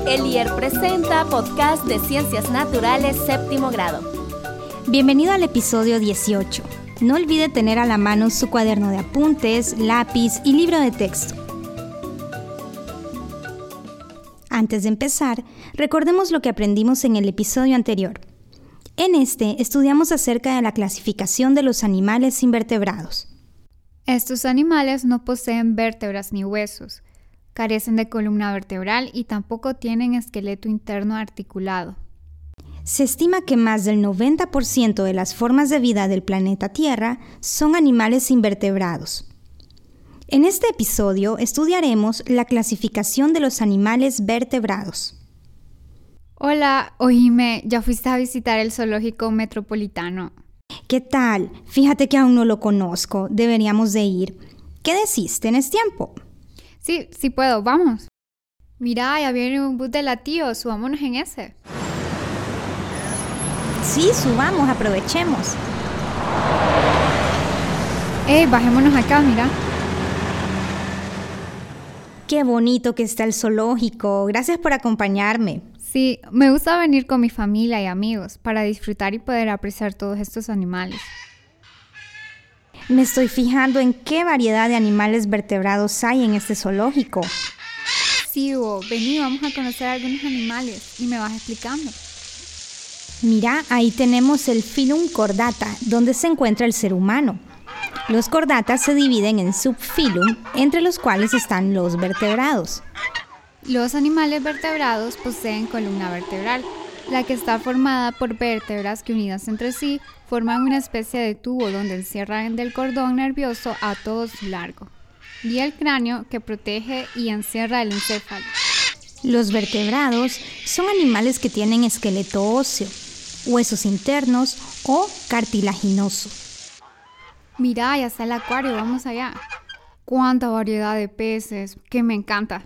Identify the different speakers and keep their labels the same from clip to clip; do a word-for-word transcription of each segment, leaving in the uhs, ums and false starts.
Speaker 1: El I E R presenta podcast de Ciencias Naturales séptimo grado.
Speaker 2: Bienvenido al episodio dieciocho. No olvide tener a la mano su cuaderno de apuntes, lápiz y libro de texto. Antes de empezar, recordemos lo que aprendimos en el episodio anterior. En este, estudiamos acerca de la clasificación de los animales invertebrados.
Speaker 3: Estos animales no poseen vértebras ni huesos, carecen de columna vertebral y tampoco tienen esqueleto interno articulado.
Speaker 2: Se estima que más del noventa por ciento de las formas de vida del planeta Tierra son animales invertebrados. En este episodio estudiaremos la clasificación de los animales vertebrados.
Speaker 3: Hola, oíme, ¿ya fuiste a visitar el zoológico metropolitano?
Speaker 2: ¿Qué tal? Fíjate que aún no lo conozco, deberíamos de ir. ¿Qué decís? ¿Tenés tiempo?
Speaker 3: Sí, sí puedo, vamos. Mira, ya viene un bus de Latío, subámonos en ese.
Speaker 2: Sí, subamos, aprovechemos.
Speaker 3: Eh, bajémonos acá, mira.
Speaker 2: Qué bonito que está el zoológico, gracias por acompañarme.
Speaker 3: Sí, me gusta venir con mi familia y amigos para disfrutar y poder apreciar todos estos animales.
Speaker 2: Me estoy fijando en qué variedad de animales vertebrados hay en este zoológico.
Speaker 3: Sí, Hugo, vení, vamos a conocer algunos animales y me vas explicando.
Speaker 2: Mira, ahí tenemos el filum Chordata, donde se encuentra el ser humano. Los chordatas se dividen en subfilum, entre los cuales están los vertebrados.
Speaker 3: Los animales vertebrados poseen columna vertebral, la que está formada por vértebras que unidas entre sí forman una especie de tubo donde encierran del cordón nervioso a todo su largo, y el cráneo que protege y encierra el encéfalo.
Speaker 2: Los vertebrados son animales que tienen esqueleto óseo, huesos internos o cartilaginoso.
Speaker 3: Mira, ya está el acuario, vamos allá. ¡Cuánta variedad de peces! ¡Que me encanta!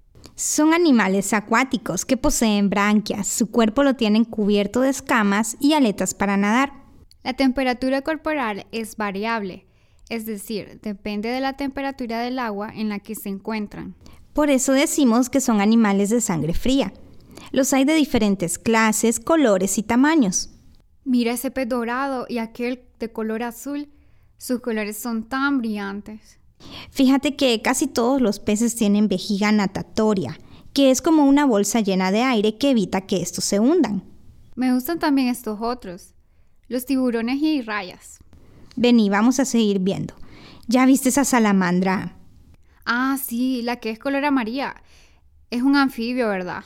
Speaker 2: Son animales acuáticos que poseen branquias, su cuerpo lo tienen cubierto de escamas y aletas para nadar.
Speaker 3: La temperatura corporal es variable, es decir, depende de la temperatura del agua en la que se encuentran.
Speaker 2: Por eso decimos que son animales de sangre fría. Los hay de diferentes clases, colores y tamaños.
Speaker 3: Mira ese pez dorado y aquel de color azul, sus colores son tan brillantes.
Speaker 2: Fíjate que casi todos los peces tienen vejiga natatoria, que es como una bolsa llena de aire que evita que estos se hundan.
Speaker 3: Me gustan también estos otros, los tiburones y rayas.
Speaker 2: Vení, vamos a seguir viendo. ¿Ya viste esa salamandra?
Speaker 3: Ah, sí, la que es color amarilla. Es un anfibio, ¿verdad?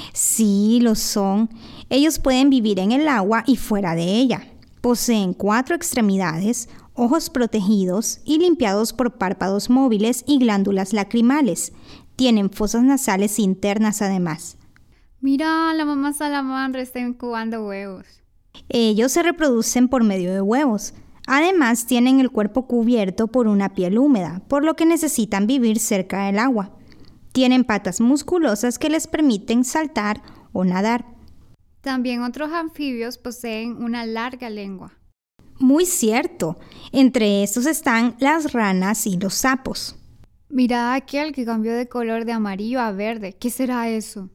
Speaker 2: Sí, lo son. Ellos pueden vivir en el agua y fuera de ella. Poseen cuatro extremidades, ojos protegidos y limpiados por párpados móviles y glándulas lacrimales. Tienen fosas nasales internas además.
Speaker 3: Mira, la mamá salamandra está incubando huevos.
Speaker 2: Ellos se reproducen por medio de huevos. Además, tienen el cuerpo cubierto por una piel húmeda, por lo que necesitan vivir cerca del agua. Tienen patas musculosas que les permiten saltar o nadar.
Speaker 3: También otros anfibios poseen una larga lengua.
Speaker 2: Muy cierto. Entre estos están las ranas y los sapos.
Speaker 3: Mira aquel que cambió de color de amarillo a verde. ¿Qué será eso?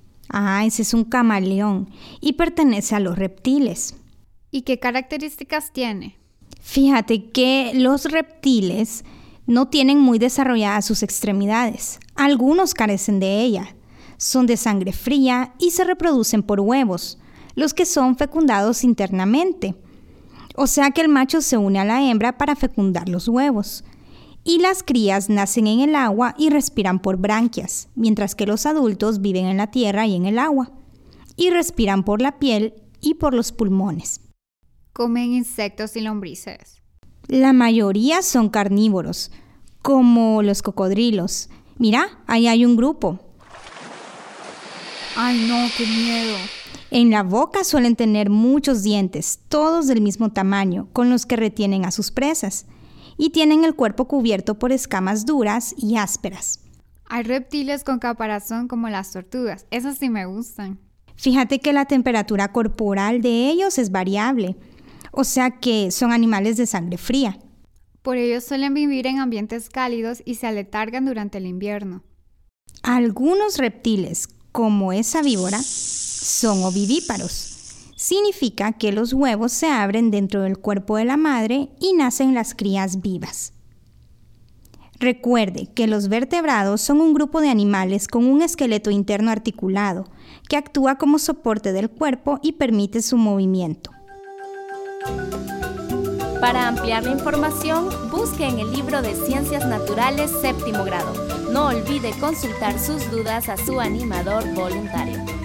Speaker 2: Ah, ese es un camaleón y pertenece a los reptiles.
Speaker 3: ¿Y qué características tiene?
Speaker 2: Fíjate que los reptiles no tienen muy desarrolladas sus extremidades. Algunos carecen de ella. Son de sangre fría y se reproducen por huevos, los que son fecundados internamente. O sea que el macho se une a la hembra para fecundar los huevos. Y las crías nacen en el agua y respiran por branquias, mientras que los adultos viven en la tierra y en el agua. Y respiran por la piel y por los pulmones.
Speaker 3: Comen insectos y lombrices.
Speaker 2: La mayoría son carnívoros, como los cocodrilos. Mira, ahí hay un grupo.
Speaker 3: ¡Ay no, qué miedo!
Speaker 2: En la boca suelen tener muchos dientes, todos del mismo tamaño, con los que retienen a sus presas, y tienen el cuerpo cubierto por escamas duras y ásperas.
Speaker 3: Hay reptiles con caparazón como las tortugas, esos sí me gustan.
Speaker 2: Fíjate que la temperatura corporal de ellos es variable, o sea que son animales de sangre fría.
Speaker 3: Por ello suelen vivir en ambientes cálidos y se aletargan durante el invierno.
Speaker 2: Algunos reptiles, como esa víbora, son ovivíparos. Significa que los huevos se abren dentro del cuerpo de la madre y nacen las crías vivas. Recuerde que los vertebrados son un grupo de animales con un esqueleto interno articulado que actúa como soporte del cuerpo y permite su movimiento.
Speaker 1: Para ampliar la información, busque en el libro de Ciencias Naturales Séptimo Grado. No olvide consultar sus dudas a su animador voluntario.